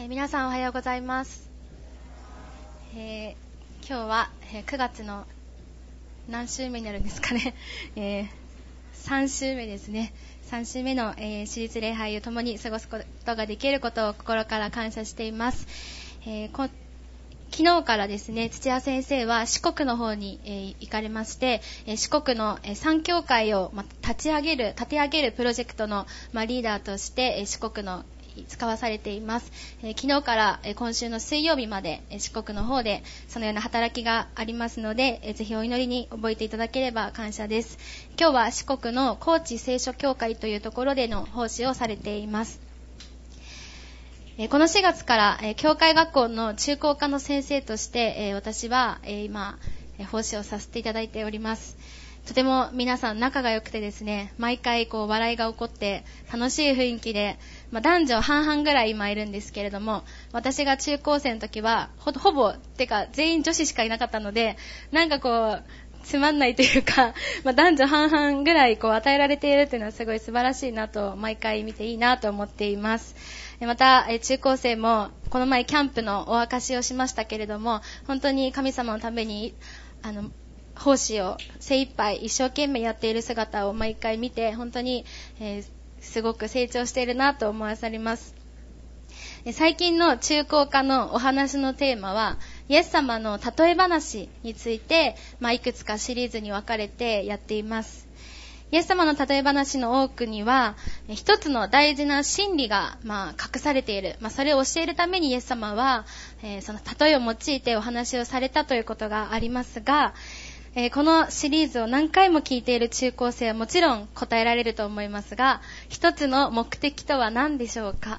皆さんおはようございます。今日は9月の何週目になるんですかね、3週目ですね。3週目の、私立礼拝を共に過ごすことができることを心から感謝しています。昨日からですね、土屋先生は四国の方に、行かれまして、四国の3教会を、立て上げるプロジェクトの、リーダーとして、四国の使わされています。昨日から今週の水曜日まで四国の方でそのような働きがありますので、ぜひお祈りに覚えていただければ感謝です。今日は四国の高知聖書教会というところでの奉仕をされています。この4月から教会学校の中高科の先生として私は今奉仕をさせていただいております。とても皆さん仲が良くてですね、毎回笑いが起こって楽しい雰囲気で、男女半々ぐらい今いるんですけれども、私が中高生の時はほぼ全員女子しかいなかったので、つまんないというか、男女半々ぐらい与えられているというのはすごい素晴らしいなと毎回見ていいなと思っています。また中高生もこの前キャンプのお証しをしましたけれども、本当に神様のために奉仕を精一杯一生懸命やっている姿を毎回見て、本当に、すごく成長しているなと思わされます。最近の中高科のお話のテーマはイエス様の例え話について、いくつかシリーズに分かれてやっています。イエス様の例え話の多くには一つの大事な真理が隠されている、それを教えるためにイエス様は、その例えを用いてお話をされたということがありますが、このシリーズを何回も聞いている中高生はもちろん答えられると思いますが、一つの目的とは何でしょうか？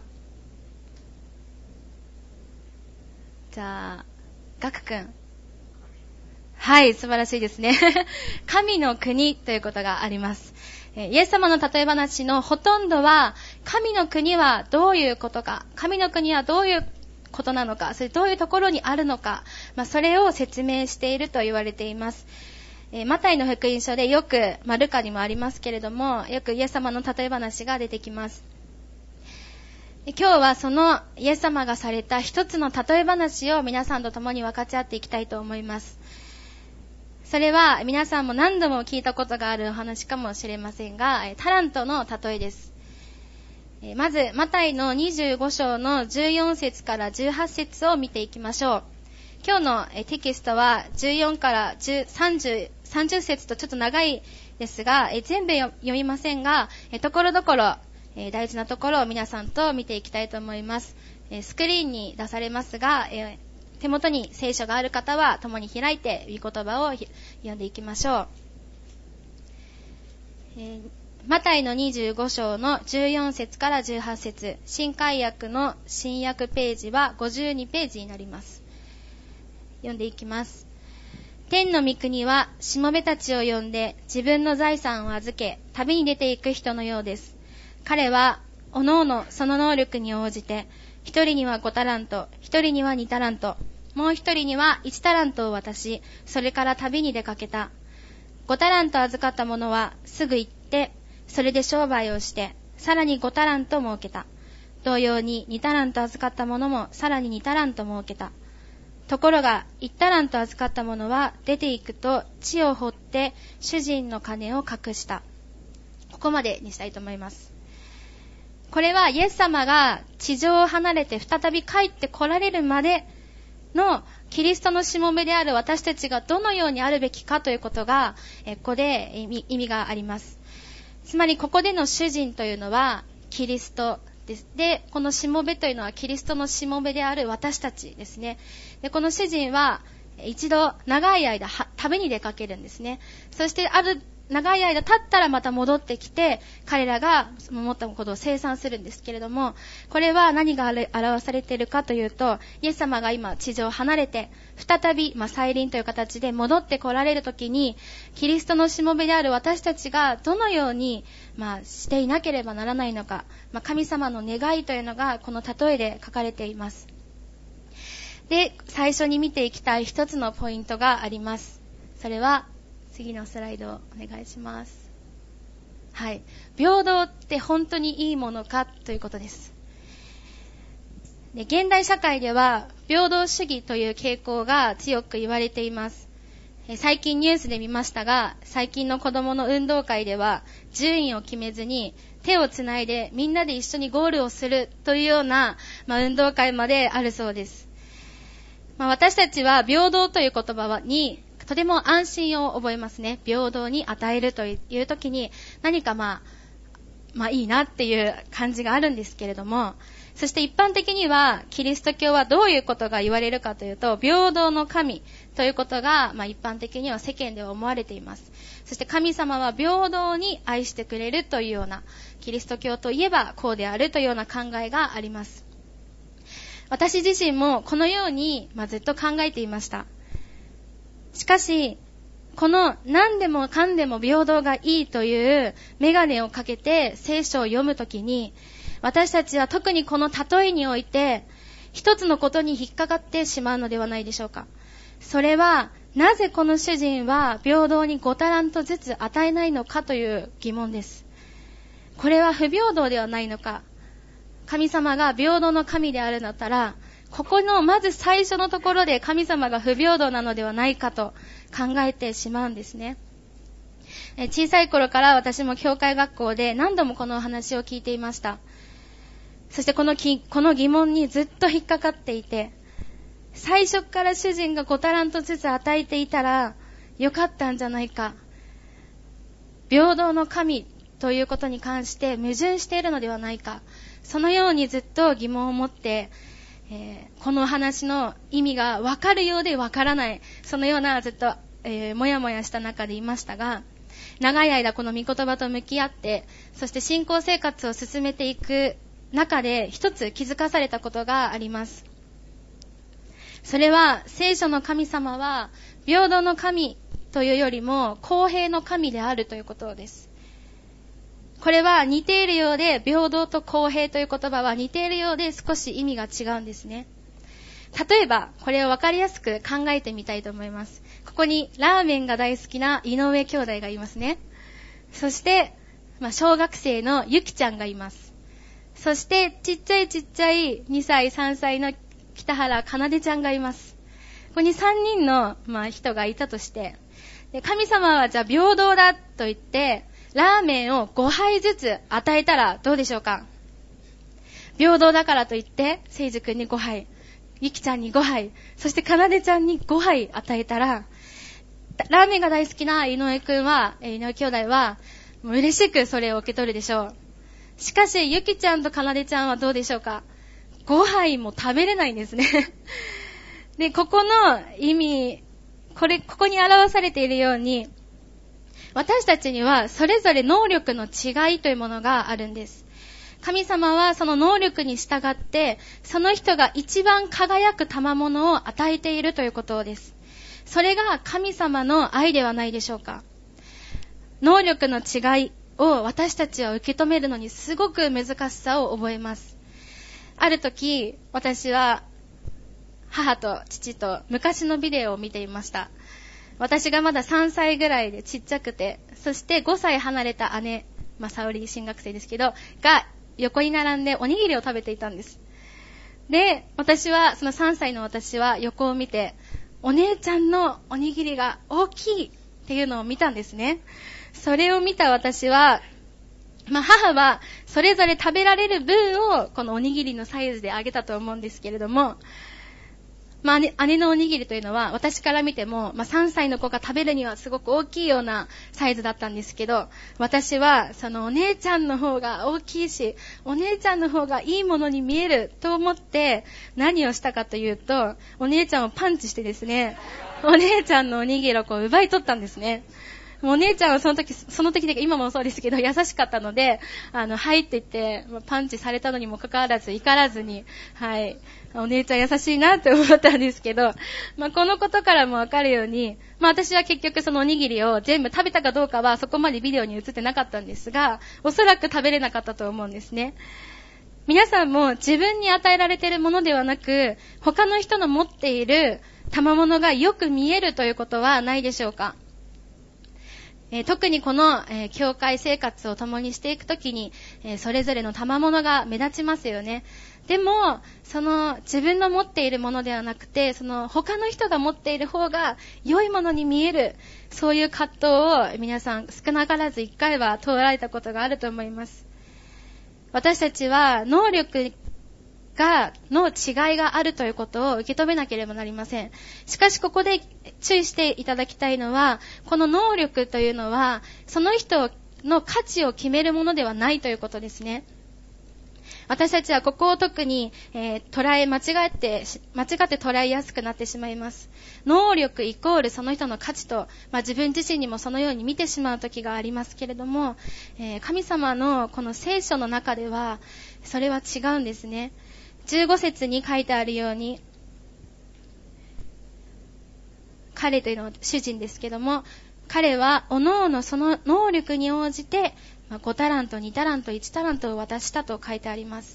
じゃあ、ガク君。はい、素晴らしいですね。神の国ということがあります。イエス様の例え話のほとんどは、神の国はどういうことか、神の国はどういうことなのか、それどういうところにあるのか、それを説明していると言われています。マタイの福音書でよく、ルカにもありますけれども、よくイエス様の例え話が出てきます。今日はそのイエス様がされた一つの例え話を皆さんと共に分かち合っていきたいと思います。それは皆さんも何度も聞いたことがあるお話かもしれませんが、タラントの例えです。まずマタイの25章の14節から18節を見ていきましょう。今日のテキストは14から30節とちょっと長いですが、全部読みませんが、ところどころ大事なところを皆さんと見ていきたいと思います。スクリーンに出されますが、手元に聖書がある方は共に開いて御言葉を読んでいきましょう。マタイの25章の14節から18節、新海訳の新訳ページは52ページになります。読んでいきます。天の御国はしもべたちを呼んで自分の財産を預け旅に出ていく人のようです。彼はおのおのその能力に応じて、一人には5タラント、一人には2タラント、もう一人には1タラントを渡し、それから旅に出かけた。5タラント預かった者はすぐ行って、それで商売をして、さらに5タラント儲けた。同様に2タラント預かった者もさらに2タラント儲けた。ところが1タラント預かった者は出て行くと地を掘って主人の金を隠した。ここまでにしたいと思います。これはイエス様が地上を離れて再び帰って来られるまでのキリストのしもべである私たちがどのようにあるべきかということが、ここで意味があります。つまりここでの主人というのはキリストです。で、このしもべというのはキリストのしもべである私たちですね。で、この主人は一度長い間旅に出かけるんですね。そして長い間経ったらまた戻ってきて、彼らが持ったことを清算するんですけれども、これは何が表されているかというと、イエス様が今地上を離れて、再び再臨という形で戻って来られるときに、キリストのしもべである私たちがどのようにしていなければならないのか、神様の願いというのがこの例えで書かれています。で、最初に見ていきたい一つのポイントがあります。それは次のスライドをお願いします。はい。平等って本当にいいものかということです。 で、現代社会では平等主義という傾向が強く言われています。最近ニュースで見ましたが、最近の子供の運動会では順位を決めずに手をつないでみんなで一緒にゴールをするというような、運動会まであるそうです。私たちは平等という言葉にとても安心を覚えますね。平等に与えるという時に何かいいなっていう感じがあるんですけれども、そして一般的にはキリスト教はどういうことが言われるかというと、平等の神ということが、一般的には世間では思われています。そして神様は平等に愛してくれるというような、キリスト教といえばこうであるというような考えがあります。私自身もこのように、ずっと考えていました。しかし、この何でもかんでも平等がいいというメガネをかけて聖書を読むときに、私たちは特にこの例えにおいて一つのことに引っかかってしまうのではないでしょうか。それはなぜこの主人は平等に5タラントずつ与えないのかという疑問です。これは不平等ではないのか。神様が平等の神であるのだったら、ここのまず最初のところで神様が不平等なのではないかと考えてしまうんですね。小さい頃から私も教会学校で何度もこのお話を聞いていました。そしてこの疑問にずっと引っかかっていて、最初から主人が5タラントずつ与えていたらよかったんじゃないか。平等の神ということに関して矛盾しているのではないか。そのようにずっと疑問を持って、この話の意味が分かるようで分からない。そのようなずっと、もやもやした中でいましたが、長い間この御言葉と向き合って、そして信仰生活を進めていく中で一つ気づかされたことがあります。それは聖書の神様は平等の神というよりも公平の神であるということです。これは似ているようで、平等と公平という言葉は似ているようで少し意味が違うんですね。例えばこれを分かりやすく考えてみたいと思います。ここにラーメンが大好きな井上兄弟がいますね。そして、小学生のゆきちゃんがいます。そしてちっちゃい2歳3歳の北原かなでちゃんがいます。ここに3人の、人がいたとして、で神様はじゃあ平等だと言ってラーメンを5杯ずつ与えたらどうでしょうか。平等だからと言って聖司君に5杯、ゆきちゃんに5杯、そしてかなでちゃんに5杯与えたら、ラーメンが大好きな井上兄弟はもう嬉しくそれを受け取るでしょう。しかしゆきちゃんとかなでちゃんはどうでしょうか。5杯も食べれないんですね。で、ここの意味、ここに表されているように、私たちにはそれぞれ能力の違いというものがあるんです。神様はその能力に従って、その人が一番輝く賜物を与えているということです。それが神様の愛ではないでしょうか。能力の違いを私たちは受け止めるのにすごく難しさを覚えます。ある時、私は母と父と昔のビデオを見ていました。私がまだ3歳ぐらいでちっちゃくて、そして5歳離れた姉、沙織新学生ですけど、が横に並んでおにぎりを食べていたんです。で、その3歳の私は横を見て、お姉ちゃんのおにぎりが大きいっていうのを見たんですね。それを見た私は、母はそれぞれ食べられる分をこのおにぎりのサイズであげたと思うんですけれども、姉のおにぎりというのは私から見ても、3歳の子が食べるにはすごく大きいようなサイズだったんですけど、私はそのお姉ちゃんの方が大きいし、お姉ちゃんの方がいいものに見えると思って何をしたかというと、お姉ちゃんをパンチしてですね、お姉ちゃんのおにぎりを奪い取ったんですね。お姉ちゃんはその時で今もそうですけど優しかったので、はいって言ってパンチされたのにもかかわらず怒らずに、はい、お姉ちゃん優しいなって思ったんですけど、このことからもわかるように、私は結局そのおにぎりを全部食べたかどうかはそこまでビデオに映ってなかったんですが、おそらく食べれなかったと思うんですね。皆さんも自分に与えられているものではなく、他の人の持っている賜物がよく見えるということはないでしょうか。特にこの、教会生活を共にしていくときに、それぞれの賜物が目立ちますよね。 でも、その自分の持っているものではなくて、その他の人が持っている方が良いものに見える、そういう葛藤を皆さん少なからず一回は通られたことがあると思います。私たちは能力の違いがあるということを受け止めなければなりません。しかしここで注意していただきたいのは、この能力というのは、その人の価値を決めるものではないということですね。私たちはここを特に、間違って捉えやすくなってしまいます。能力イコールその人の価値と、自分自身にもそのように見てしまう時がありますけれども、神様のこの聖書の中ではそれは違うんですね。15節に書いてあるように、彼というのは主人ですけども、彼は各々その能力に応じて5タラント、2タラント、1タラントを渡したと書いてあります。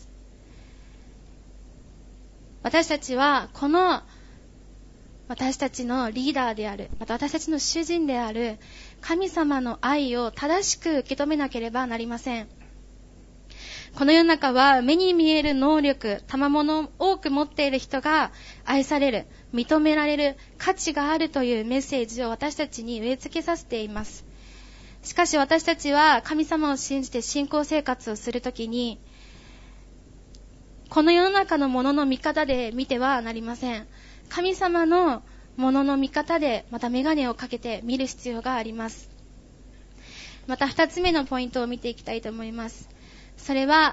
私たちはこの私たちのリーダーである、また私たちの主人である神様の愛を正しく受け止めなければなりません。この世の中は目に見える能力、賜物を多く持っている人が愛される、認められる、価値があるというメッセージを私たちに植え付けさせています。しかし私たちは神様を信じて信仰生活をするときに、この世の中のものの見方で見てはなりません。神様のものの見方でまた眼鏡をかけて見る必要があります。また2つ目のポイントを見ていきたいと思います。それは、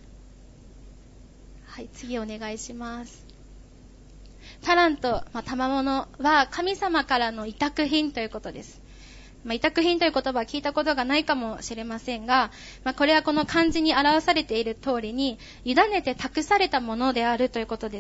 次お願いします。タラント、賜物は神様からの委託品ということです。委託品という言葉は聞いたことがないかもしれませんが、これはこの漢字に表されている通りに、委ねて託されたものであるということです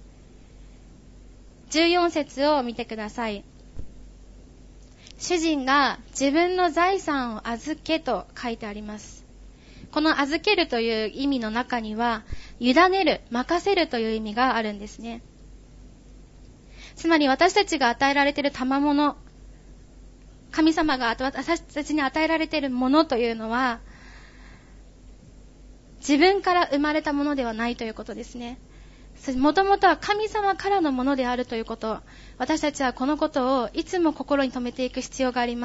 。14節を見てください。主人が自分の財産を預けと書いてあります。この預けるという意味の中には、委ねる、任せるという意味があるんですね。つまり私たちが与えられている賜物、神様が私たちに与えられているものというのは、自分から生まれたものではないということですね。もともとは神様からのものであるということ。私たちはこのことをいつも心に留めていく必要があります。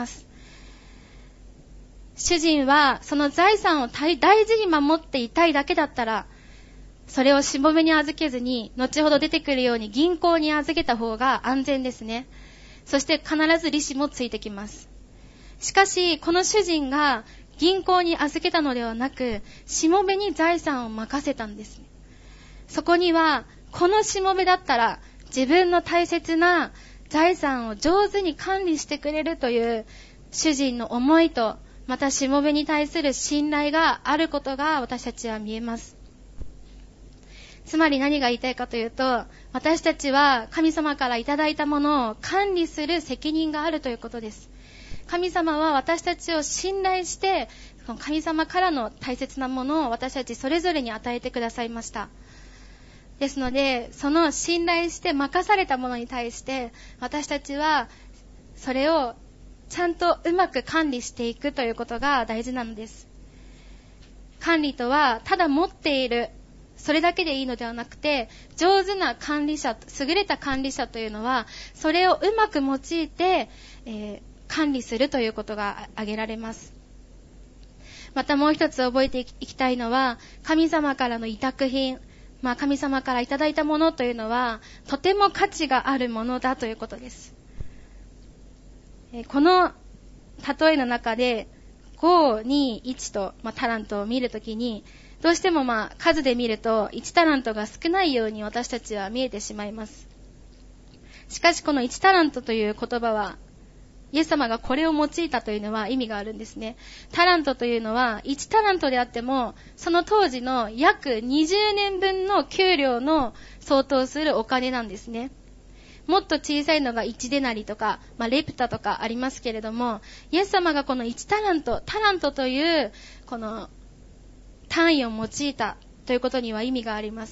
主人はその財産を大事に守っていたいだけだったら、それをしもべに預けずに、後ほど出てくるように銀行に預けた方が安全ですね。そして必ず利子もついてきます。しかし、この主人が銀行に預けたのではなく、しもべに財産を任せたんです。そこには、このしもべだったら、自分の大切な財産を上手に管理してくれるという主人の思いと、またしもべに対する信頼があることが私たちは見えます。つまり何が言いたいかというと、私たちは神様からいただいたものを管理する責任があるということです。神様は私たちを信頼して、神様からの大切なものを私たちそれぞれに与えてくださいました。ですので、その信頼して任されたものに対して、私たちはそれをちゃんとうまく管理していくということが大事なのです。管理とは、ただ持っている、それだけでいいのではなくて、上手な管理者、優れた管理者というのは、それをうまく用いて、管理するということが挙げられます。またもう一つ覚えていきたいのは、神様からの委託品、神様からいただいたものというのは、とても価値があるものだということです。この例えの中で、5、2、1と、タラントを見るときに、どうしても数で見ると1タラントが少ないように私たちは見えてしまいます。しかしこの1タラントという言葉は、イエス様がこれを用いたというのは意味があるんですね。タラントというのは1タラントであっても、その当時の約20年分の給料の相当するお金なんですね。もっと小さいのが1デナリとか、レプタとかありますけれども、イエス様がこの1タラントというこの単位を用いたということには意味があります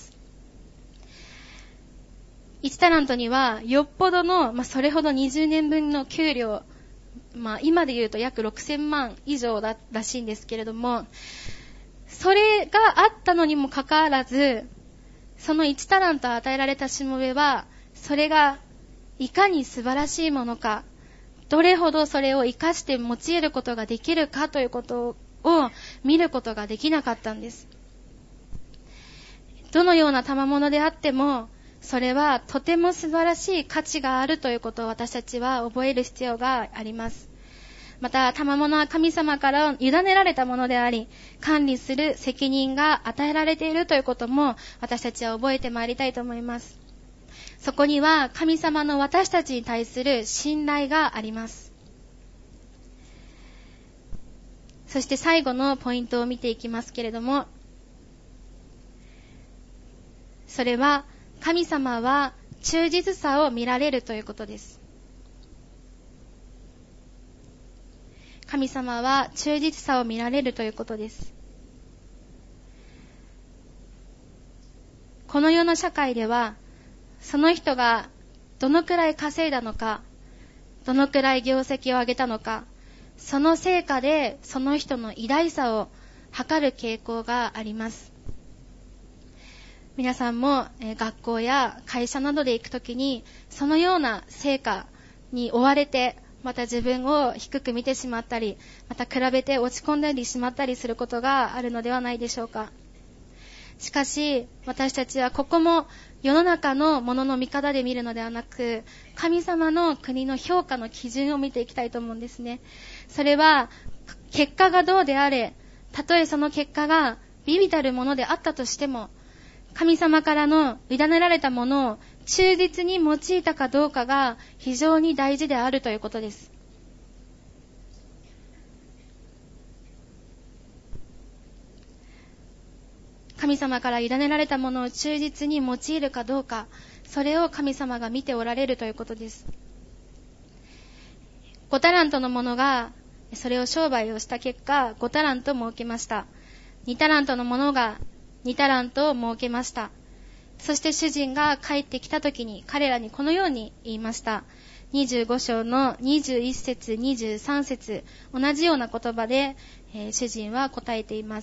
。1タラントにはよっぽどの、それほど20年分の給料、今で言うと約6000万以上だらしいんですけれども、それがあったのにもかかわらず、 その1タラント与えられたしもべは、それがいかに素晴らしいものか、どれほどそれを生かして用いることができるかということを見ることができなかったんです。どのような賜物であっても、それはとても素晴らしい価値があるということを私たちは覚える必要があります。また、賜物は神様から委ねられたものであり、管理する責任が与えられているということも私たちは覚えてまいりたいと思います。そこには神様の私たちに対する信頼があります。そして最後のポイントを見ていきますけれども、それは神様は忠実さを見られるということです。神様は忠実さを見られるということです。この世の社会では、その人がどのくらい稼いだのか、どのくらい業績を上げたのか、その成果でその人の偉大さを測る傾向があります。皆さんも学校や会社などで行くときに、そのような成果に追われて、また自分を低く見てしまったり、また比べて落ち込んだりしまったりすることがあるのではないでしょうか。しかし、私たちはここも世の中のものの見方で見るのではなく、神様の国の評価の基準を見ていきたいと思うんですね。それは、結果がどうであれ、たとえその結果が微々たるものであったとしても、神様からの委ねられたものを忠実に用いたかどうかが非常に大事であるということです。神様から委ねられたものを忠実に用いるかどうか、それを神様が見ておられるということです。5タラントの者がそれを商売をした結果、5タラント儲けました。2タラントの者が2タラントを儲けました。そして主人が帰ってきたときに彼らにこのように言いました。25章の21節23節、同じような言葉で、主人は答えています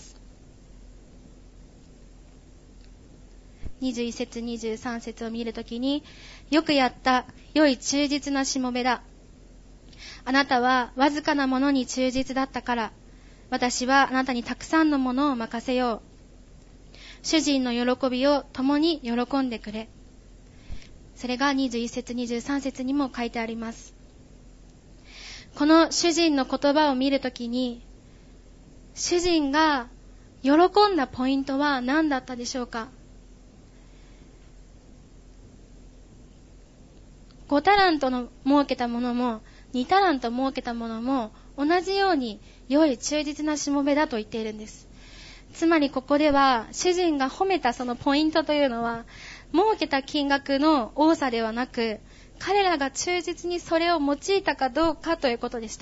。21節23節を見るときに、よくやった、良い忠実なしもべだ。あなたはわずかなものに忠実だったから、私はあなたにたくさんのものを任せよう。主人の喜びを共に喜んでくれ。それが21節23節にも書いてあります。この主人の言葉を見るときに、主人が喜んだポイントは何だったでしょうか。5タラントの儲けたものも2タラント儲けたものも同じように良い忠実なしもべだと言っているんです。つまりここでは主人が褒めたそのポイントというのは儲けた金額の多さではなく、彼らが忠実にそれを用いたかどうかということでした。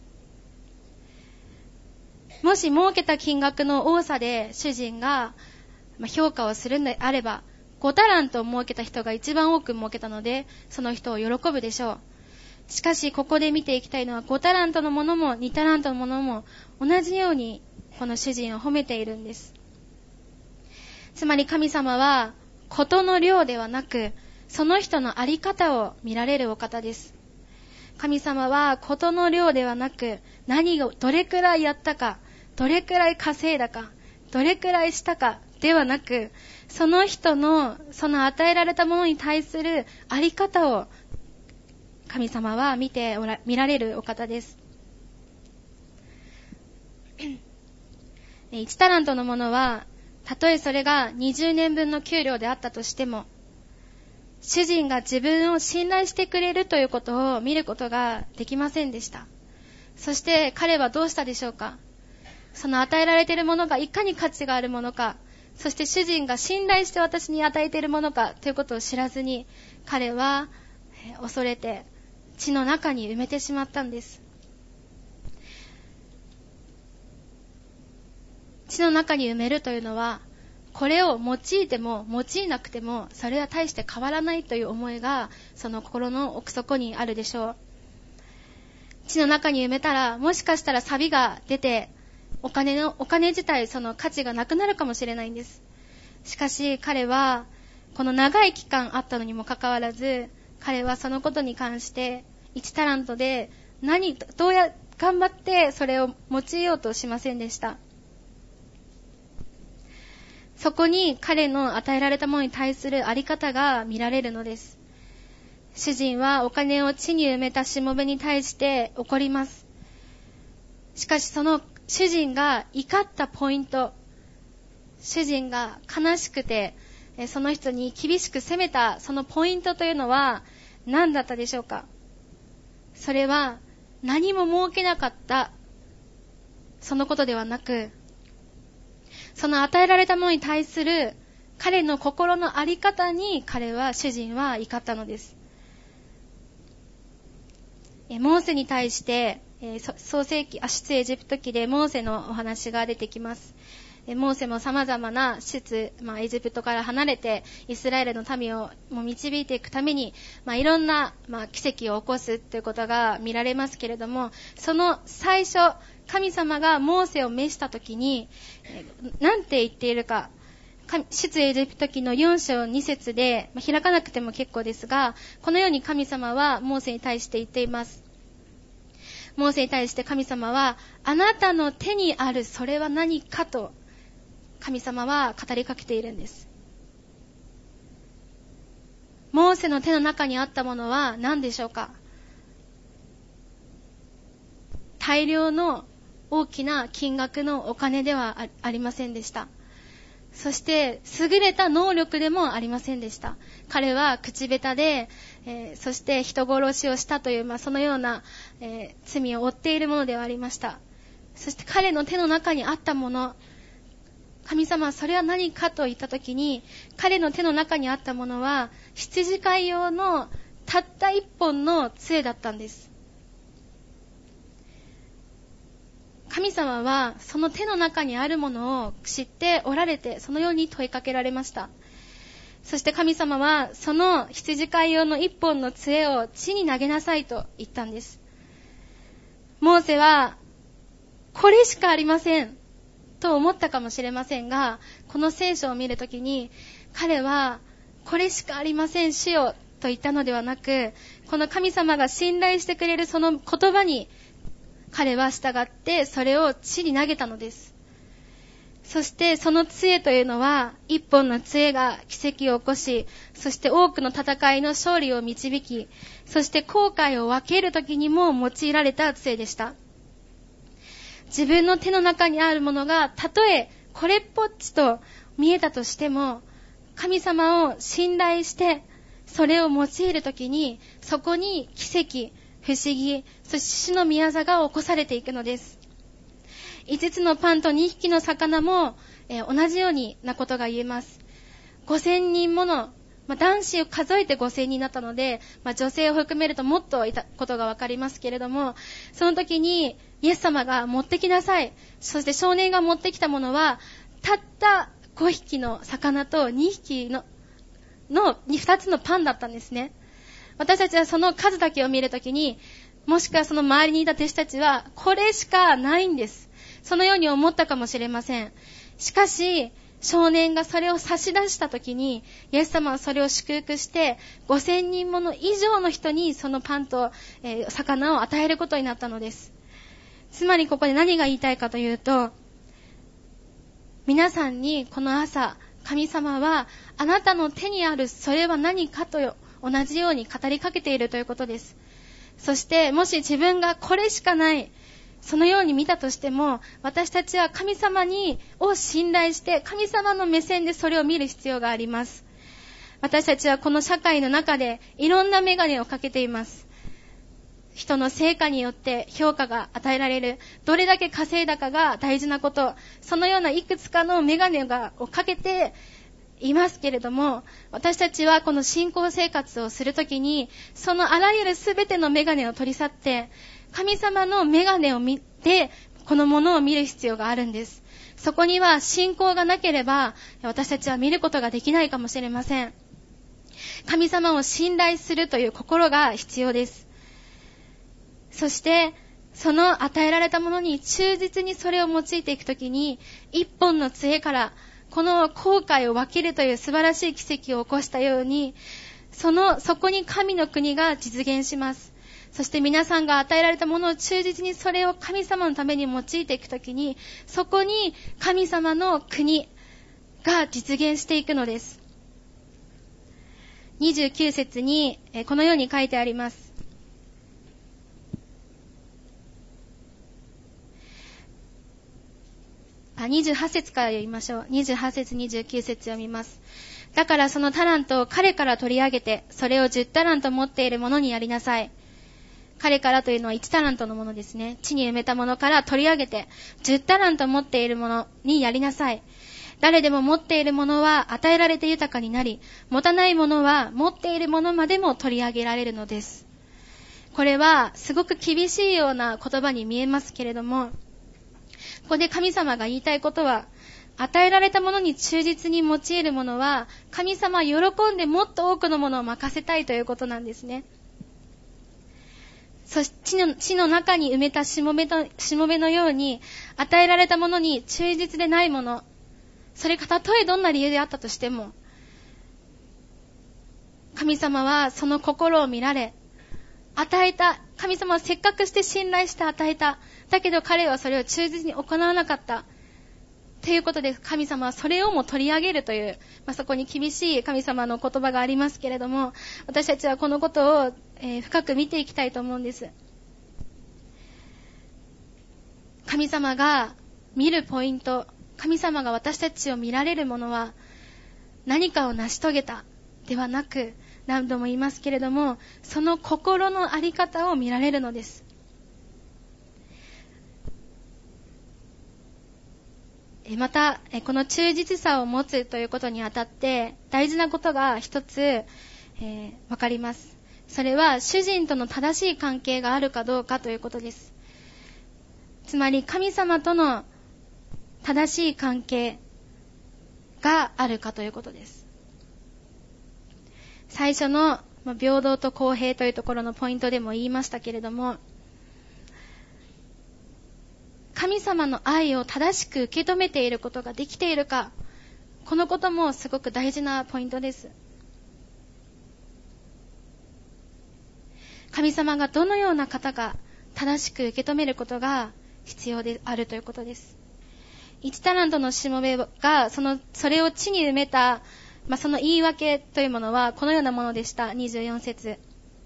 もし儲けた金額の多さで主人が評価をするのであれば、5タラントを儲けた人が一番多く儲けたので、その人を喜ぶでしょう。しかしここで見ていきたいのは、5タラントのものも2タラントのものも同じようにこの主人を褒めているんです。つまり神様は事の量ではなく、その人のあり方を見られるお方です。神様は事の量ではなく、何をどれくらいやったか、どれくらい稼いだか、どれくらいしたかではなく、その人のその与えられたものに対するあり方を神様は見られるお方です。1タラントのものは、たとえそれが20年分の給料であったとしても、主人が自分を信頼してくれるということを見ることができませんでした。そして彼はどうしたでしょうか。その与えられているものがいかに価値があるものか、そして主人が信頼して私に与えているものかということを知らずに、彼は恐れて地の中に埋めてしまったんです。地の中に埋めるというのは、これを用いても用いなくてもそれは大して変わらないという思いがその心の奥底にあるでしょう。地の中に埋めたら、もしかしたら錆が出てお金自体その価値がなくなるかもしれないんです。しかし彼はこの長い期間あったのにもかかわらず、彼はそのことに関して1タラントで頑張ってそれを用いようとしませんでした。そこに彼の与えられたものに対するあり方が見られるのです。主人はお金を地に埋めたしもべに対して怒ります。しかしその主人が怒ったポイント、主人が悲しくてその人に厳しく責めたそのポイントというのは何だったでしょうか。それは何も設けなかったそのことではなく、その与えられたものに対する彼の心のあり方に主人は怒ったのです。モーセに対して出エジプト記でモーセのお話が出てきます。モーセも様々なエジプトから離れてイスラエルの民を導いていくために、いろんな奇跡を起こすということが見られますけれども、その最初、神様がモーセを召したときに、何て言っているか、出エジプト記の4章2節で、開かなくても結構ですが、このように神様はモーセに対して言っています。モーセに対して神様は、あなたの手にあるそれは何かと、神様は語りかけているんです。モーセの手の中にあったものは何でしょうか。大量の大きな金額のお金ではありませんでした。そして優れた能力でもありませんでした。彼は口下手で、そして人殺しをしたという、そのような、罪を負っているものではありました。そして彼の手の中にあったもの、神様はそれは何かと言ったときに、彼の手の中にあったものは羊飼い用のたった一本の杖だったんです。神様はその手の中にあるものを知っておられて、そのように問いかけられました。そして神様はその羊飼い用の一本の杖を地に投げなさいと言ったんです。モーセはこれしかありませんと思ったかもしれませんが、この聖書を見るときに彼はこれしかありません主よと言ったのではなく、この神様が信頼してくれるその言葉に彼は従ってそれを地に投げたのです。そしてその杖というのは一本の杖が奇跡を起こし、そして多くの戦いの勝利を導き、そして後悔を分けるときにも用いられた杖でした。自分の手の中にあるものがたとえこれっぽっちと見えたとしても、神様を信頼してそれを用いるときに、そこに奇跡、不思議、そして主の御業が起こされていくのです。5つのパンと2匹の魚も、同じようなことが言えます。5000人もの、男子を数えて5000人だったので、女性を含めるともっといたことがわかりますけれども、その時にイエス様が持ってきなさい。そして少年が持ってきたものは、たった5匹の魚と2匹の2つのパンだったんですね。私たちはその数だけを見るときに、もしくはその周りにいた弟子たちは、これしかないんです。そのように思ったかもしれません。しかし、少年がそれを差し出したときに、イエス様はそれを祝福して、5000人もの以上の人にそのパンと、魚を与えることになったのです。つまりここで何が言いたいかというと、皆さんにこの朝、神様はあなたの手にあるそれは何かと同じように語りかけているということです。そしてもし自分がこれしかない、そのように見たとしても、私たちは神様を信頼して神様の目線でそれを見る必要があります。私たちはこの社会の中でいろんな眼鏡をかけています。人の成果によって評価が与えられる、どれだけ稼いだかが大事なこと、そのようないくつかの眼鏡をかけていますけれども、私たちはこの信仰生活をするときに、そのあらゆるすべての眼鏡を取り去って、神様の眼鏡を見て、このものを見る必要があるんです。そこには信仰がなければ、私たちは見ることができないかもしれません。神様を信頼するという心が必要です。そして、その与えられたものに忠実にそれを用いていくときに、一本の杖からこの航海を分けるという素晴らしい奇跡を起こしたように、そこに神の国が実現します。そして皆さんが与えられたものを忠実にそれを神様のために用いていくときに、そこに神様の国が実現していくのです。29節にこのように書いてあります。28節から読みましょう。28節29節読みます。だからそのタラントを彼から取り上げて、それを10タラント持っているものにやりなさい。彼からというのは1タラントのものですね。地に埋めたものから取り上げて、10タラント持っているものにやりなさい。誰でも持っているものは与えられて豊かになり、持たないものは持っているものまでも取り上げられるのです。これはすごく厳しいような言葉に見えますけれども、ここで神様が言いたいことは、与えられたものに忠実に用いるものは、神様は喜んでもっと多くのものを任せたいということなんですね。そして地の中に埋めたしもべのように、与えられたものに忠実でないもの、それがたとえどんな理由であったとしても、神様はその心を見られ、与えた、神様はせっかくして信頼して与えた。だけど彼はそれを忠実に行わなかった。ということで神様はそれをも取り上げるという、そこに厳しい神様の言葉がありますけれども、私たちはこのことを、深く見ていきたいと思うんです。神様が見るポイント、神様が私たちを見られるものは、何かを成し遂げたではなく、何度も言いますけれども、その心のあり方を見られるのです。また、この忠実さを持つということにあたって、大事なことが一つ、わかります。それは、主人との正しい関係があるかどうかということです。つまり、神様との正しい関係があるかということです。最初の平等と公平というところのポイントでも言いましたけれども、神様の愛を正しく受け止めていることができているか、このこともすごく大事なポイントです。神様がどのような方か正しく受け止めることが必要であるということです。1タラントのしもべがそれを地に埋めた、その言い訳というものはこのようなものでした。24節。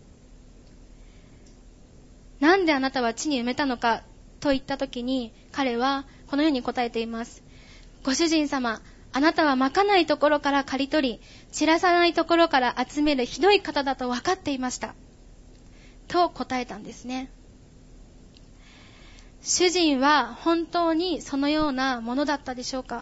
なんであなたは地に埋めたのかと言ったときに、彼はこのように答えています。ご主人様、あなたはまかないところから刈り取り、散らさないところから集めるひどい方だと分かっていました。と答えたんですね。主人は本当にそのようなものだったでしょうか。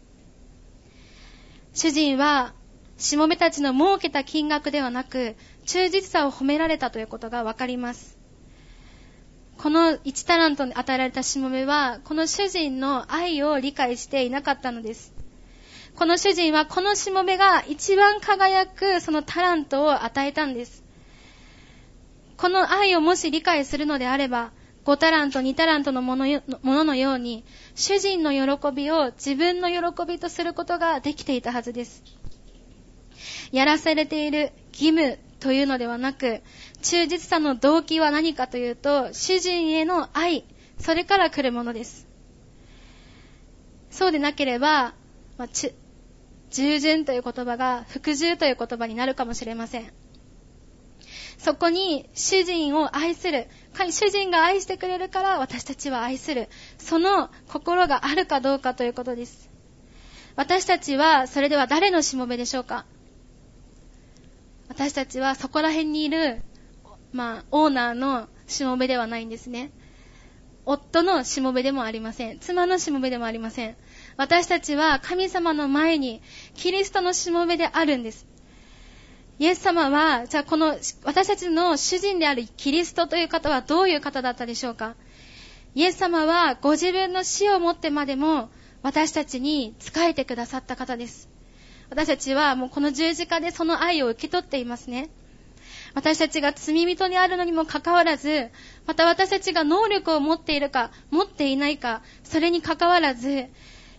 主人はしもべたちの儲けた金額ではなく、忠実さを褒められたということがわかります。この1タラントに与えられたしもべは、この主人の愛を理解していなかったのです。この主人はこのしもべが一番輝くそのタラントを与えたんです。この愛をもし理解するのであれば、5タラント、2タラントのもののように、主人の喜びを自分の喜びとすることができていたはずです。やらされている義務というのではなく、忠実さの動機は何かというと、主人への愛、それから来るものです。そうでなければ、従順という言葉が服従という言葉になるかもしれません。そこに主人を愛する、主人が愛してくれるから私たちは愛する、その心があるかどうかということです。私たちはそれでは誰のしもべでしょうか。私たちはそこら辺にいる、オーナーのしもべではないんですね。夫のしもべでもありません。妻のしもべでもありません。私たちは神様の前にキリストのしもべであるんです。イエス様は、じゃあこの私たちの主人であるキリストという方はどういう方だったでしょうか。イエス様はご自分の死をもってまでも私たちに仕えてくださった方です。私たちはもうこの十字架でその愛を受け取っていますね。私たちが罪人にあるのにもかかわらず、また私たちが能力を持っているか持っていないか、それにかかわらず、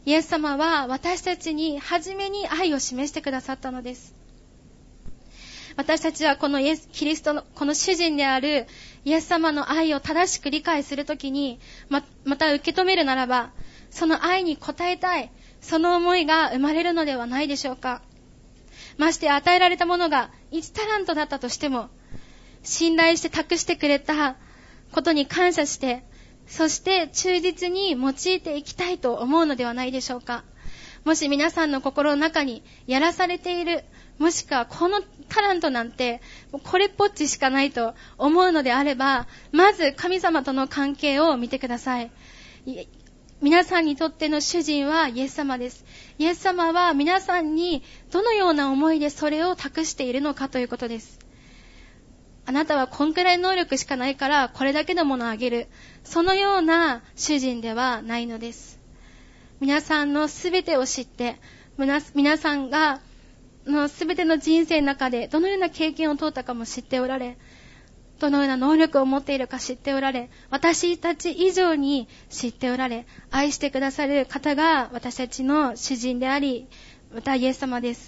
イエス様は私たちに初めに愛を示してくださったのです。私たちはこのキリストのこの主人であるイエス様の愛を正しく理解するときに、また受け止めるならば、その愛に応えたい、その思いが生まれるのではないでしょうか。まして与えられたものが1タラントだったとしても、信頼して託してくれたことに感謝して、そして忠実に用いていきたいと思うのではないでしょうか。もし皆さんの心の中にやらされている、もしくはこのタラントなんてこれっぽっちしかないと思うのであれば、まず神様との関係を見てください。皆さんにとっての主人はイエス様です。イエス様は皆さんにどのような思いでそれを託しているのかということです。あなたはこんくらい能力しかないからこれだけのものをあげる。そのような主人ではないのです。皆さんのすべてを知って、皆さんがすべての人生の中でどのような経験を通ったかも知っておられ、どのような能力を持っているか知っておられ、私たち以上に知っておられ、愛してくださる方が私たちの主人であり、またイエス様です。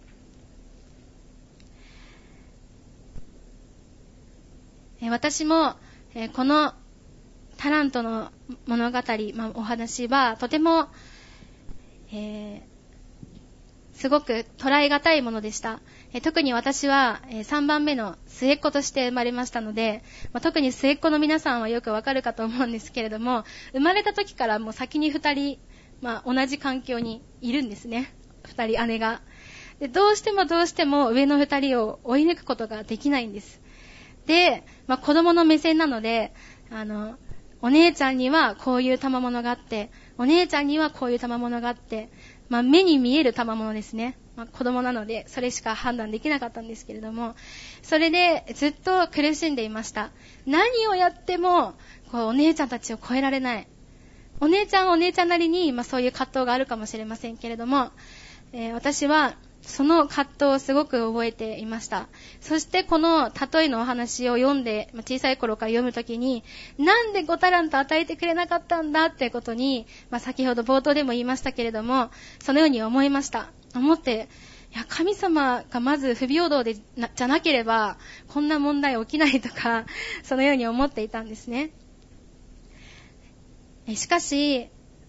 私もこのタラントの物語、お話はとても、すごく捉え難いものでした。特に私は3番目の末っ子として生まれましたので、特に末っ子の皆さんはよくわかるかと思うんですけれども、生まれた時からもう先に2人、同じ環境にいるんですね。2人姉が。で、どうしても上の2人を追い抜くことができないんです。で、子供の目線なので、お姉ちゃんにはこういう賜物があって、お姉ちゃんにはこういう賜物があって、目に見える賜物ですね。子供なので、それしか判断できなかったんですけれども、それでずっと苦しんでいました。何をやっても、お姉ちゃんたちを超えられない。お姉ちゃんはお姉ちゃんなりに、そういう葛藤があるかもしれませんけれども、私は、その葛藤をすごく覚えていました。そしてこの例えのお話を読んで、小さい頃から読むときに、なんで5タラント与えてくれなかったんだってことに、先ほど冒頭でも言いましたけれども、そのように思いました。思って、神様がまず不平等じゃなければ、こんな問題起きないとか、そのように思っていたんですね。しかし、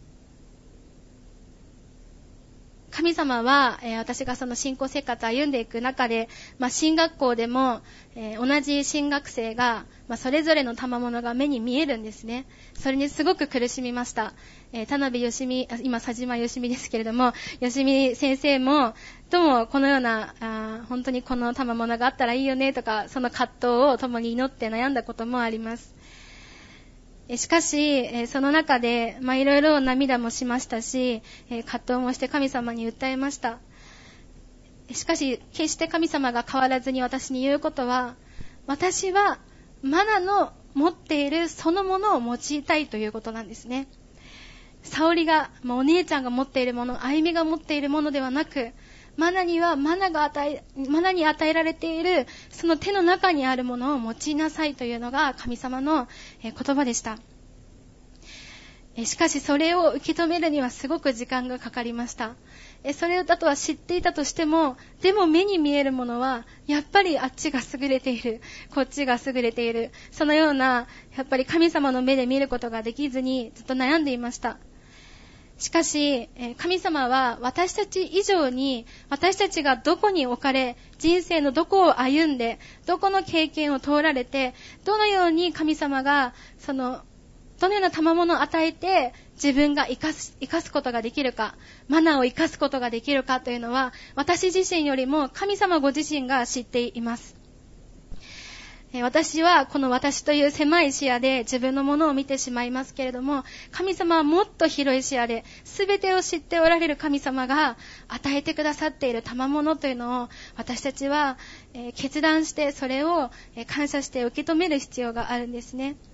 神様は、私がその信仰生活を歩んでいく中で、進学校でも、同じ進学生が、それぞれの賜物が目に見えるんですね。それにすごく苦しみました。田辺よしみ、今佐島よしみですけれども、よしみ先生も、ともこのような、本当にこの賜物があったらいいよねとか、その葛藤を共に祈って悩んだこともあります。しかし、その中で、いろいろ涙もしましたし、葛藤もして神様に訴えました。しかし、決して神様が変わらずに私に言うことは、私はマナの持っているそのものを用いたいということなんですね。沙織が、お姉ちゃんが持っているもの、あゆみが持っているものではなく、マナにはマナに与えられているその手の中にあるものを用いなさいというのが神様の言葉でした。しかしそれを受け止めるにはすごく時間がかかりました。それだとは知っていたとしても、でも目に見えるものはやっぱりあっちが優れている、こっちが優れている、そのようなやっぱり神様の目で見ることができずにずっと悩んでいました。しかし、神様は私たち以上に、私たちがどこに置かれ、人生のどこを歩んで、どこの経験を通られて、どのように神様が、どのような賜物を与えて、自分が生かすことができるか、マナーを生かすことができるかというのは、私自身よりも神様ご自身が知っています。私はこの私という狭い視野で自分のものを見てしまいますけれども、神様はもっと広い視野で全てを知っておられる神様が与えてくださっている賜物というのを私たちは決断して、それを感謝して受け止める必要があるんですね。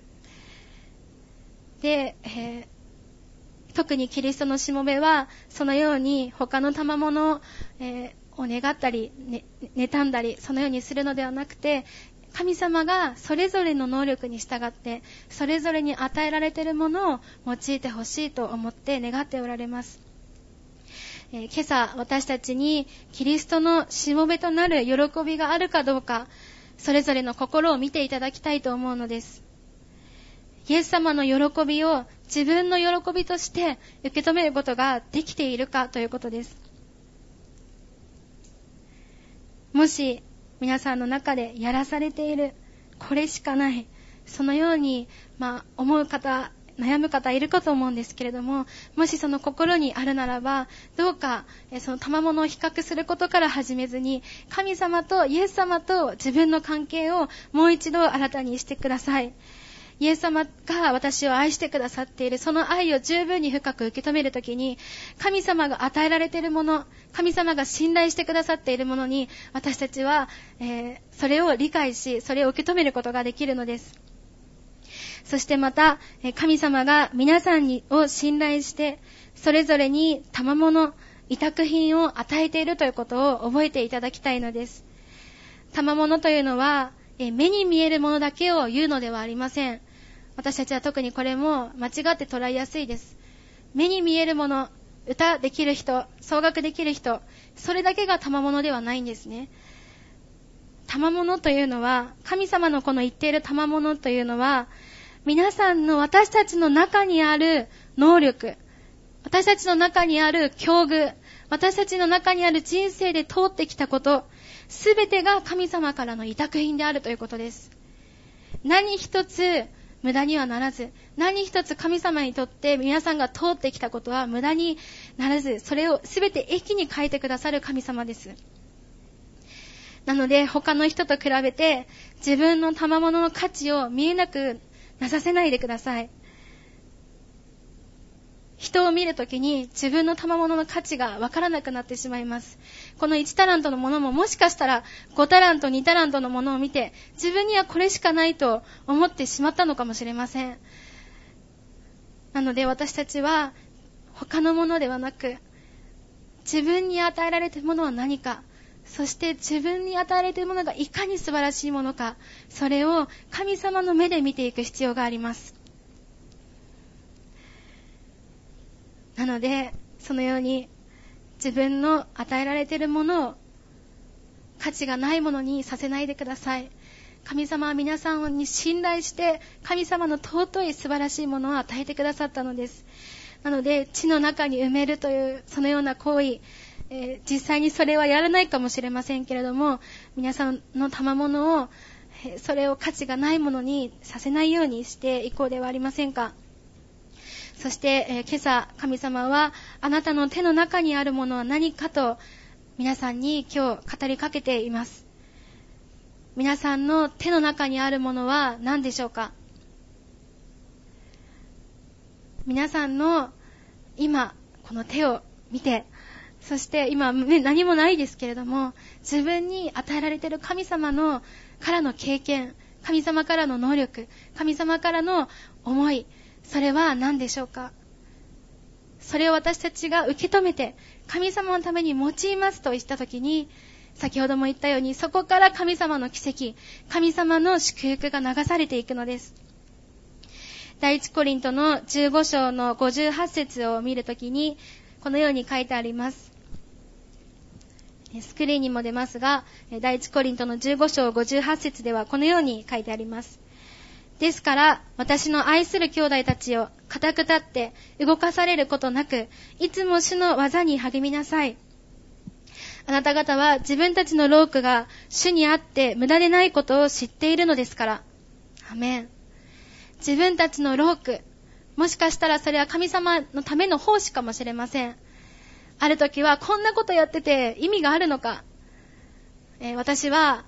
で、特にキリストのしもべはそのように他の賜物を願ったり、妬んだりそのようにするのではなくて、神様がそれぞれの能力に従ってそれぞれに与えられているものを用いてほしいと思って願っておられます。 今朝私たちにキリストのしもべとなる喜びがあるかどうか、それぞれの心を見ていただきたいと思うのです。イエス様の喜びを自分の喜びとして受け止めることができているかということです。もし皆さんの中でやらされている、これしかない、そのように、思う方、悩む方いるかと思うんですけれども、もしその心にあるならば、どうかその賜物を比較することから始めずに、神様とイエス様と自分の関係をもう一度新たにしてください。イエス様が私を愛してくださっている、その愛を十分に深く受け止めるときに、神様が与えられているもの、神様が信頼してくださっているものに、私たちは、それを理解し、それを受け止めることができるのです。そしてまた、神様が皆さんを信頼して、それぞれに賜物、委託品を与えているということを覚えていただきたいのです。賜物というのは、目に見えるものだけを言うのではありません。私たちは特にこれも間違って捉えやすいです。目に見えるもの、歌できる人、奏楽できる人、それだけが賜物ではないんですね。賜物というのは、神様のこの言っている賜物というのは、皆さんの私たちの中にある能力、私たちの中にある境遇、私たちの中にある人生で通ってきたこと、すべてが神様からの委託品であるということです。何一つ無駄にはならず、何一つ神様にとって皆さんが通ってきたことは無駄にならず、それをすべて益に変えてくださる神様です。なので他の人と比べて自分の賜物の価値を見えなくなさせないでください。人を見るときに自分の賜物の価値がわからなくなってしまいます。この1タラントのものももしかしたら5タラント、2タラントのものを見て自分にはこれしかないと思ってしまったのかもしれません。なので私たちは他のものではなく、自分に与えられているものは何か、そして自分に与えられているものがいかに素晴らしいものか、それを神様の目で見ていく必要があります。なのでそのように自分の与えられているものを価値がないものにさせないでください。神様は皆さんに信頼して神様の尊い素晴らしいものを与えてくださったのです。なので地の中に埋めるというそのような行為、実際にそれはやらないかもしれませんけれども、皆さんの賜物をそれを価値がないものにさせないようにしていこうではありませんか。そして、今朝神様はあなたの手の中にあるものは何かと皆さんに今日語りかけています。皆さんの手の中にあるものは何でしょうか。皆さんの今この手を見て、そして今、何もないですけれども、自分に与えられている神様のからの経験、神様からの能力、神様からの思い、それは何でしょうか。それを私たちが受け止めて神様のために用いますと言ったときに、先ほども言ったようにそこから神様の奇跡、神様の祝福が流されていくのです。第一コリントの15章の58節を見るときにこのように書いてあります。スクリーンにも出ますが、第一コリントの15章58節ではこのように書いてあります。ですから私の愛する兄弟たちを固く立って動かされることなく、いつも主の技に励みなさい。あなた方は自分たちの労苦が主にあって無駄でないことを知っているのですから。アメン。自分たちの労苦、もしかしたらそれは神様のための奉仕かもしれません。ある時はこんなことやってて意味があるのか。私は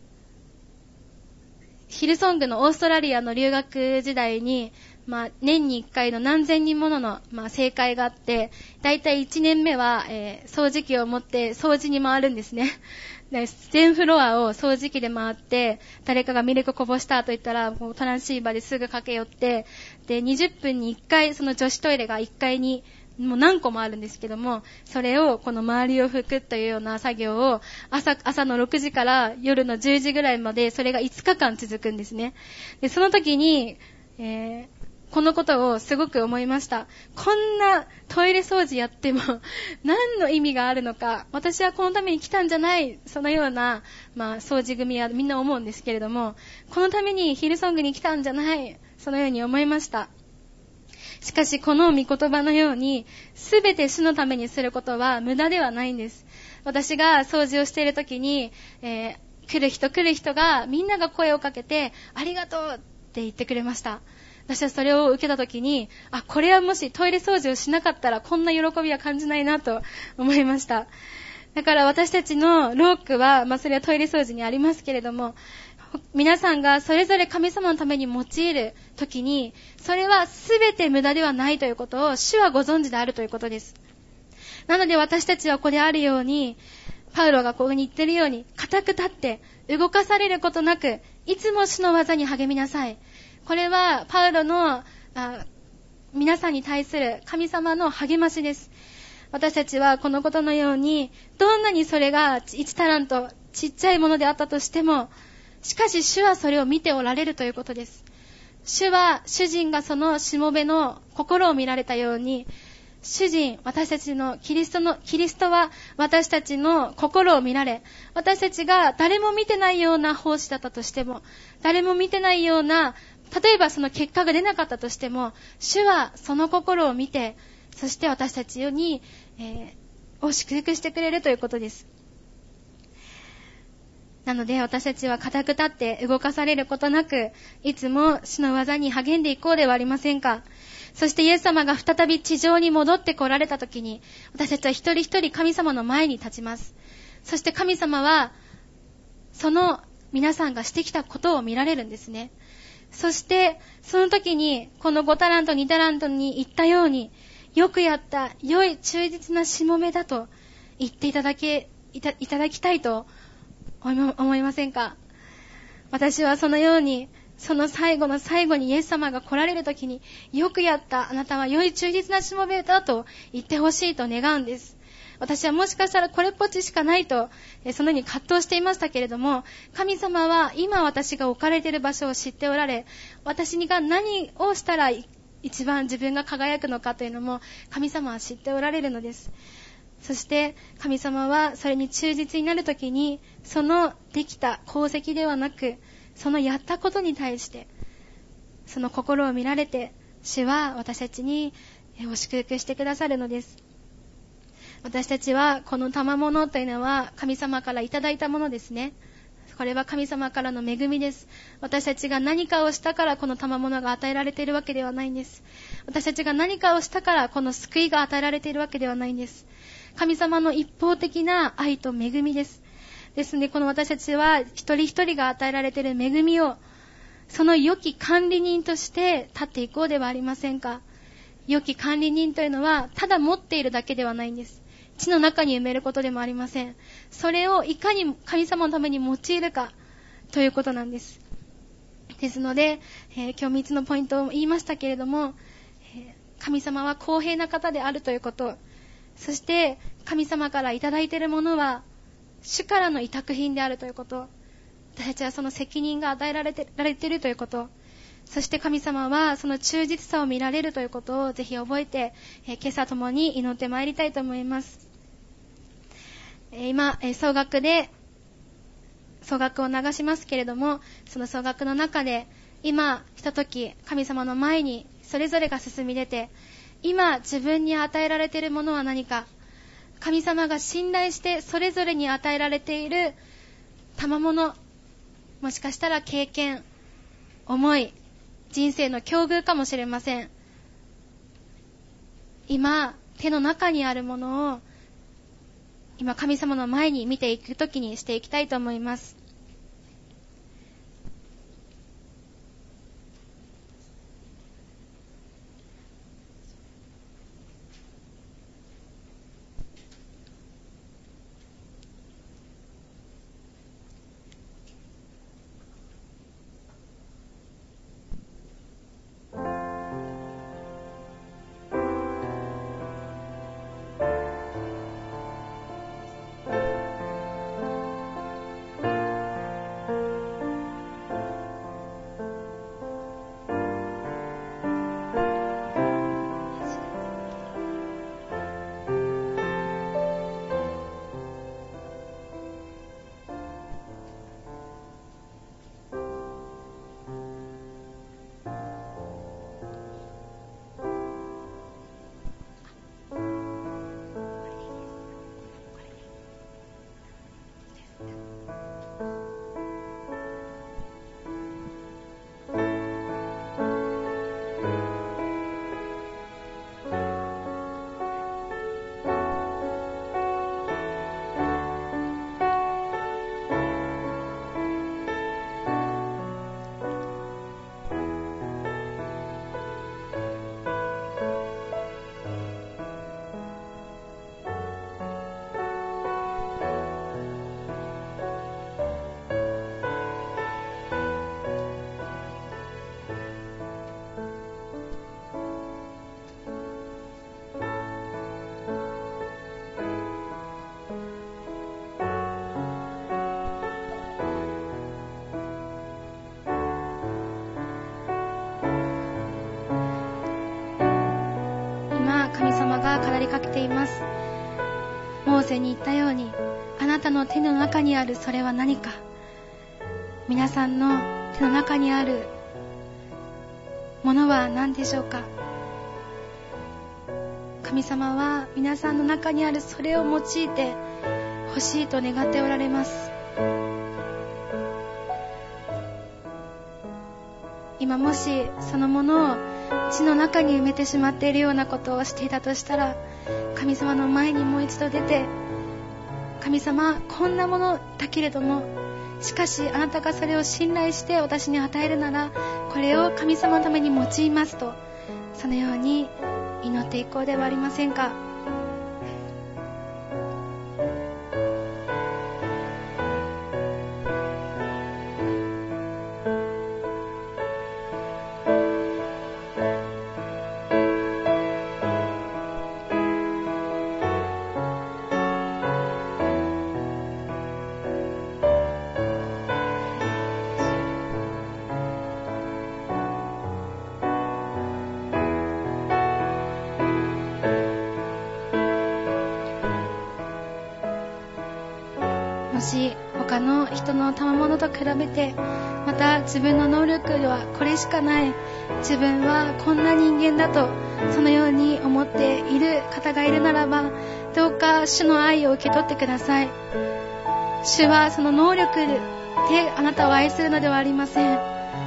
ヒルソングのオーストラリアの留学時代に、年に1回の何千人ものの、正会があって、だいたい1年目は、掃除機を持って掃除に回るんですね。全フロアを掃除機で回って、誰かがミルクこぼしたと言ったら、もうトランシーバーですぐ駆け寄って、で、20分に1回、その女子トイレが1階に、もう何個もあるんですけども、それをこの周りを拭くというような作業を朝の6時から夜の10時ぐらいまで、それが5日間続くんですね。で、その時に、 このことをすごく思いました。こんなトイレ掃除やっても何の意味があるのか、私はこのために来たんじゃない、そのような、掃除組はみんな思うんですけれども、このためにヒルソングに来たんじゃない、そのように思いました。しかしこの御言葉のように、すべて主のためにすることは無駄ではないんです。私が掃除をしているときに、来る人がみんなが声をかけて、ありがとうって言ってくれました。私はそれを受けたときに、これはもしトイレ掃除をしなかったらこんな喜びは感じないなと思いました。だから私たちのロークは、それはトイレ掃除にありますけれども、皆さんがそれぞれ神様のために用いるときに、それは全て無駄ではないということを主はご存知であるということです。なので私たちはここであるように、パウロがここに言っているように、固く立って動かされることなく、いつも主の技に励みなさい。これはパウロの皆さんに対する神様の励ましです。私たちはこのことのように、どんなにそれが1タラント、ちっちゃいものであったとしても、しかし主はそれを見ておられるということです。主人がそのしもべの心を見られたように、私たちのキリストは私たちの心を見られ、私たちが誰も見てないような奉仕だったとしても、誰も見てないような、例えばその結果が出なかったとしても、主はその心を見て、そして私たちに、を祝福してくれるということです。なので私たちは固く立って動かされることなく、いつも主の技に励んでいこうではありませんか。そしてイエス様が再び地上に戻って来られたときに、私たちは一人一人神様の前に立ちます。そして神様は、その皆さんがしてきたことを見られるんですね。そして、その時に、この5タラント、2タラントに言ったように、よくやった、良い忠実なしもべだと言っていただきたいと思いませんか。私はそのように、その最後の最後にイエス様が来られるときに、よくやった、あなたは良い忠実なしもべだと言ってほしいと願うんです。私はもしかしたらこれっぽっちしかないと、そのように葛藤していましたけれども、神様は今私が置かれている場所を知っておられ、私が何をしたら一番自分が輝くのかというのも神様は知っておられるのです。そして神様はそれに忠実になるときに、そのできた功績ではなく、そのやったことに対してその心を見られて、主は私たちにお祝福してくださるのです。私たちはこの賜物というのは神様からいただいたものですね。これは神様からの恵みです。私たちが何かをしたからこの賜物が与えられているわけではないんです。私たちが何かをしたからこの救いが与えられているわけではないんです。神様の一方的な愛と恵みです。ですのでこの私たちは一人一人が与えられている恵みを、その良き管理人として立っていこうではありませんか。良き管理人というのはただ持っているだけではないんです。地の中に埋めることでもありません。それをいかに神様のために用いるかということなんです。ですので、今日3つのポイントを言いましたけれども、神様は公平な方であるということ、そして神様からいただいているものは主からの委託品であるということ、私たちはその責任が与えられているということ、そして神様はその忠実さを見られるということをぜひ覚えて、今朝共に祈ってまいりたいと思います。今、総額を流しますけれども、その総額の中で今ひととき神様の前にそれぞれが進み出て、今自分に与えられているものは何か、神様が信頼してそれぞれに与えられている賜物、もしかしたら経験、思い、人生の境遇かもしれません。今手の中にあるものを今神様の前に見ていくときにしていきたいと思います。 語りかけています。モーセに言ったように、あなたの手の中にあるそれは何か。皆さんの手の中にあるものは何でしょうか。神様は皆さんの中にあるそれを用いて欲しいと願っておられます。今もしそのものを地の中に埋めてしまっているようなことをしていたとしたら、神様の前にもう一度出て、神様、こんなものだけれども、しかしあなたがそれを信頼して私に与えるなら、これを神様のために用いますと、そのように祈っていこうではありませんか。もし他の人の賜物と比べて、また自分の能力はこれしかない、自分はこんな人間だとそのように思っている方がいるならば、どうか主の愛を受け取ってください。主はその能力であなたを愛するのではありません。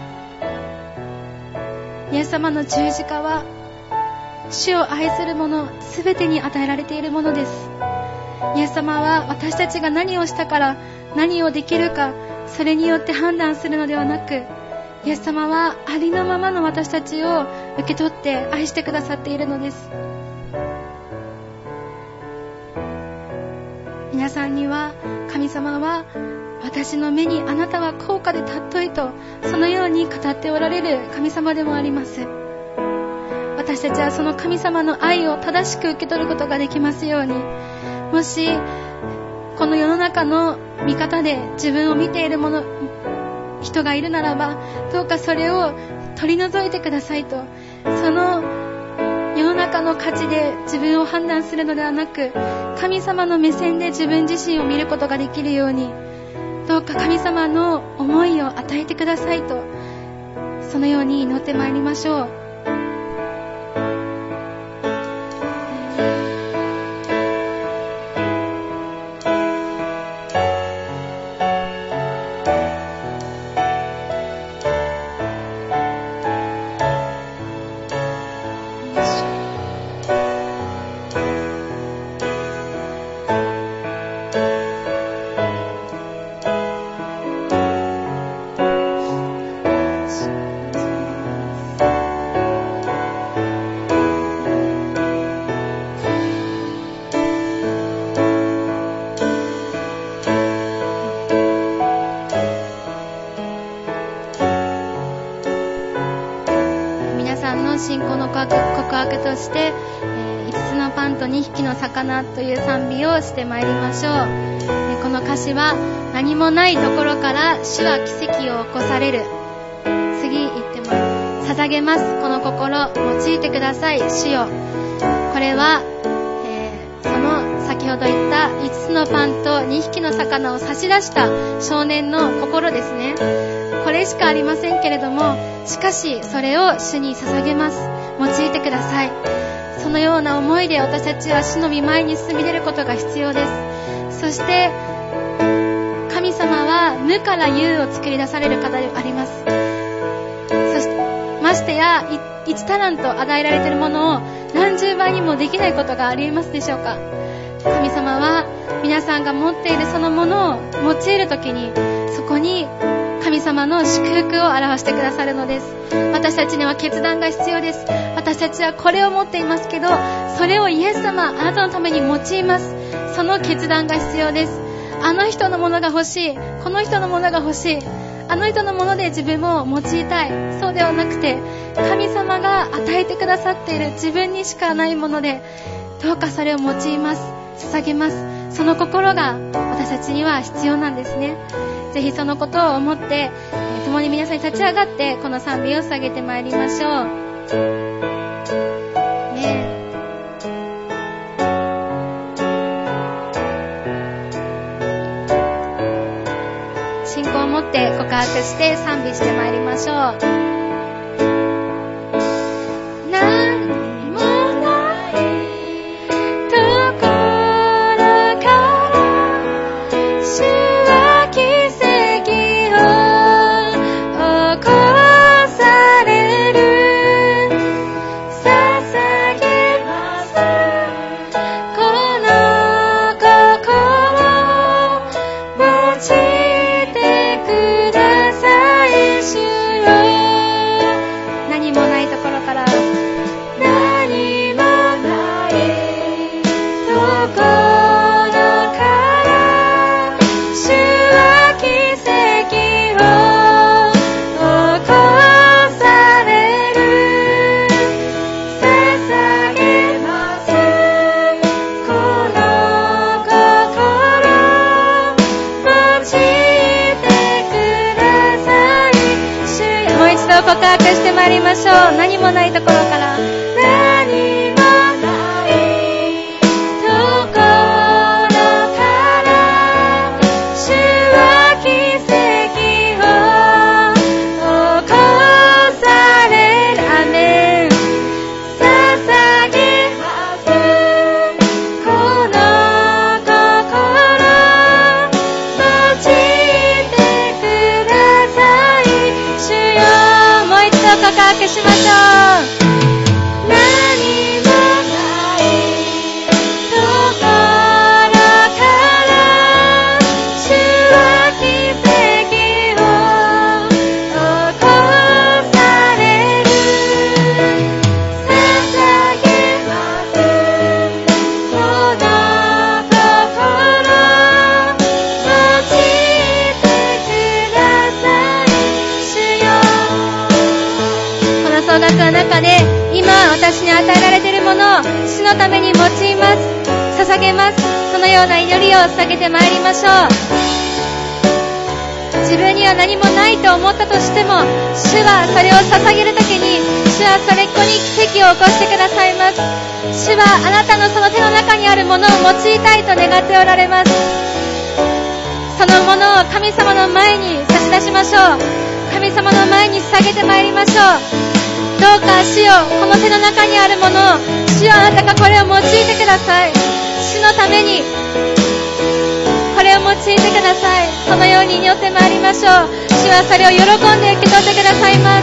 イエス様の十字架は主を愛する者すべてに与えられているものです。イエス様は私たちが何をしたから何をできるか、それによって判断するのではなく、イエス様はありのままの私たちを受け取って愛してくださっているのです。皆さんには神様は、私の目にあなたは高価で尊いと、そのように語っておられる神様でもあります。私たちはその神様の愛を正しく受け取ることができますように。もしこの世の中の見方で自分を見ている人がいるならば、どうかそれを取り除いてくださいと。その世の中の価値で自分を判断するのではなく、神様の目線で自分自身を見ることができるように、どうか神様の思いを与えてくださいと、そのように祈ってまいりましょう。信仰の告白として、5つのパンと2匹の魚という賛美をしてまいりましょう。この歌詞は、何もないところから主は奇跡を起こされる。次言ってます。捧げます。この心用いてください、主よ。これは、その先ほど言った5つのパンと2匹の魚を差し出した少年の心ですね。これしかありませんけれども、しかしそれを主に捧げます。用いてください。そのような思いで私たちは主の御前に進み出ることが必要です。そして神様は無から有を作り出される方であります。そしてましてや1タラント与えられているものを何十倍にもできないことがありますでしょうか。神様は皆さんが持っているそのものを用いるときに、そこに神様の祝福を表してくださるのです。私たちには決断が必要です。私たちはこれを持っていますけど、それをイエス様、あなたのために用います。その決断が必要です。あの人のものが欲しい、この人のものが欲しい、あの人のもので自分も用いたい、そうではなくて、神様が与えてくださっている自分にしかないもので、どうかそれを用います、捧げます。その心が私たちには必要なんですね。ぜひそのことを思って、共に皆さんに立ち上がってこの賛美を捧げてまいりましょう。 して告白して賛美してまいりましょう。何もないところから主は奇跡を起こされる。捧げますこの心用いてください主よ。何もないところから何もないところから主は奇跡を起こされる。捧げますこの心用いてください主よ。もう一度告白してまいりましょう。何もないところから何もないところから主は奇跡を起こされる。アメン。捧げますこの心用いてください主よ。もう一度告白しましょう。何もないところから主は奇跡を起こされる。捧げますこの心用いてください主よ。この総額の中で今私に与えられているものを主のために用います。捧げます。そのような祈りを捧げてまいりましょう。自分には何もないと思ったとしても主はそれを捧げるときに主はそれっこに奇跡を起こしてくださいます。主はあなたのその手の中にあるものを用いたいと願っておられます。そのものを神様の前に差し出しましょう。神様の前に捧げてまいりましょう。どうか主よ、この手の中にあるものを主よ、あなたがこれを用いてください。主のためにこれを用いてください。そのように祈ってまいりましょう。主はそれを喜んで受け取ってくださいます。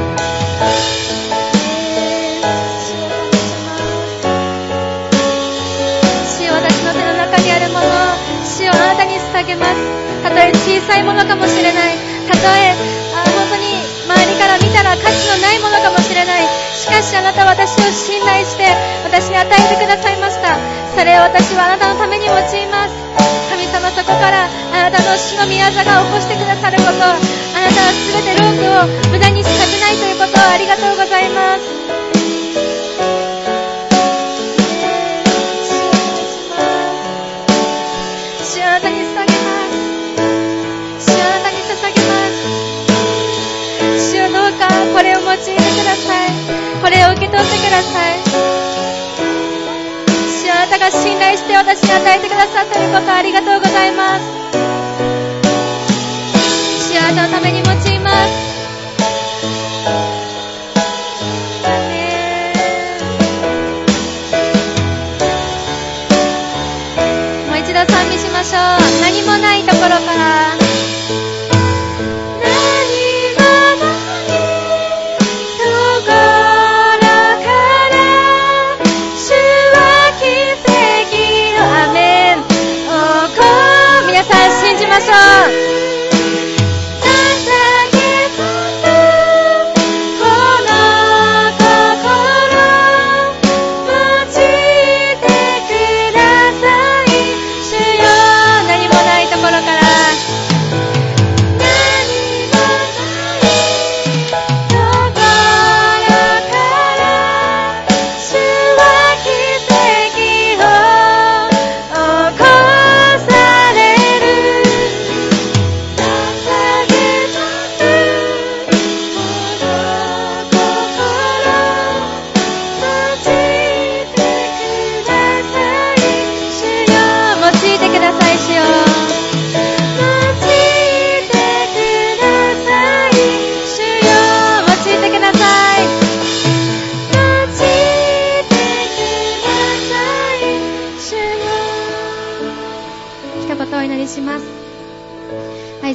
主よ、私の手の中にあるものを主よ、あなたに捧げます。たとえ小さいものかもしれない、たとえ本当に周りから見たら価値のないものかもしれない。しかしあなたは私を信頼して私に与えてくださいました。それを私はあなたのために用います。神様、そこからあなたの主の御業が起こしてくださること、あなたは全て労苦を無駄にさせないということをありがとうございます。主よ、あなたに捧げます。主よ、あなたに捧げます。主よ、どうかこれを用いてください。これを受け取ってください。主よ、あなたが信頼して私に与えてくださっていることありがとうございます。主よ、あなたのために用います。もう一度賛美しましょう。何もないところから信じましょう。捧げま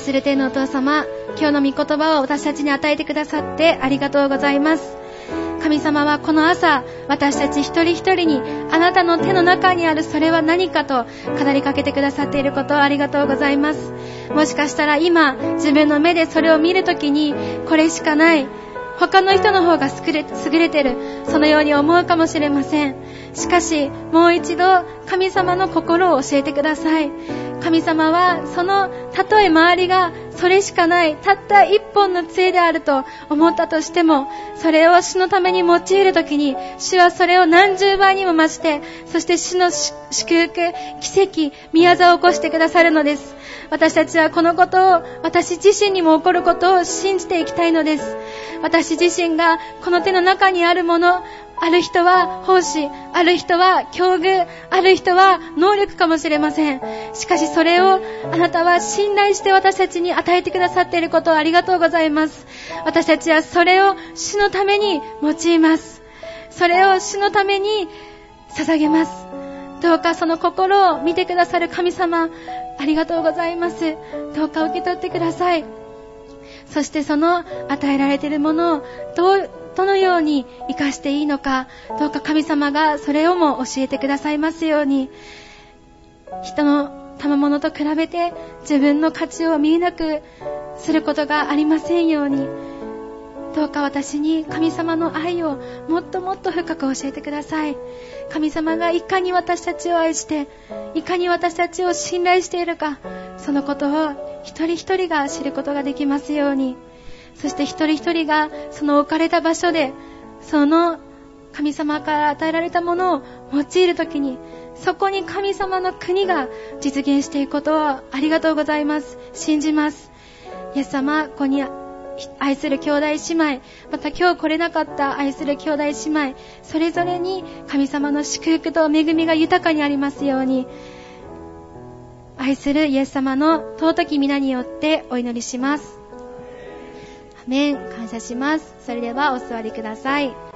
する天のお父様、今日の御言葉を私たちに与えてくださってありがとうございます。神様はこの朝、私たち一人一人にあなたの手の中にあるそれは何かと語りかけてくださっていることをありがとうございます。もしかしたら今、自分の目でそれを見るときに、これしかない、他の人の方が優れてる、そのように思うかもしれません。しかし、もう一度神様の心を教えてください。神様はたとえ周りがそれしかないたった一本の杖であると思ったとしても、それを主のために用いるときに、主はそれを何十倍にも増して、そして主の祝福、奇跡、宮業を起こしてくださるのです。私たちはこのことを、私自身にも起こることを信じていきたいのです。私自身がこの手の中にあるもの、ある人は奉仕、ある人は境遇、ある人は能力かもしれません。しかしそれをあなたは信頼して私たちに与えてくださっていることをありがとうございます。私たちはそれを主のために用います。それを主のために捧げます。どうかその心を見てくださる神様、ありがとうございます。どうか受け取ってください。そしてその与えられているものをどのように生かしていいのか、どうか神様がそれをも教えてくださいますように。人の賜物と比べて自分の価値を見えなくすることがありませんように。どうか私に神様の愛をもっともっと深く教えてください。神様がいかに私たちを愛して、いかに私たちを信頼しているか、そのことを一人一人が知ることができますように。そして一人一人がその置かれた場所で、その神様から与えられたものを用いるときに、そこに神様の国が実現していくことをありがとうございます。信じます。イエス様、ここに愛する兄弟姉妹、また今日来れなかった愛する兄弟姉妹、それぞれに神様の祝福と恵みが豊かにありますように。愛するイエス様の尊き皆によってお祈りします。アメン。感謝します。それではお座りください。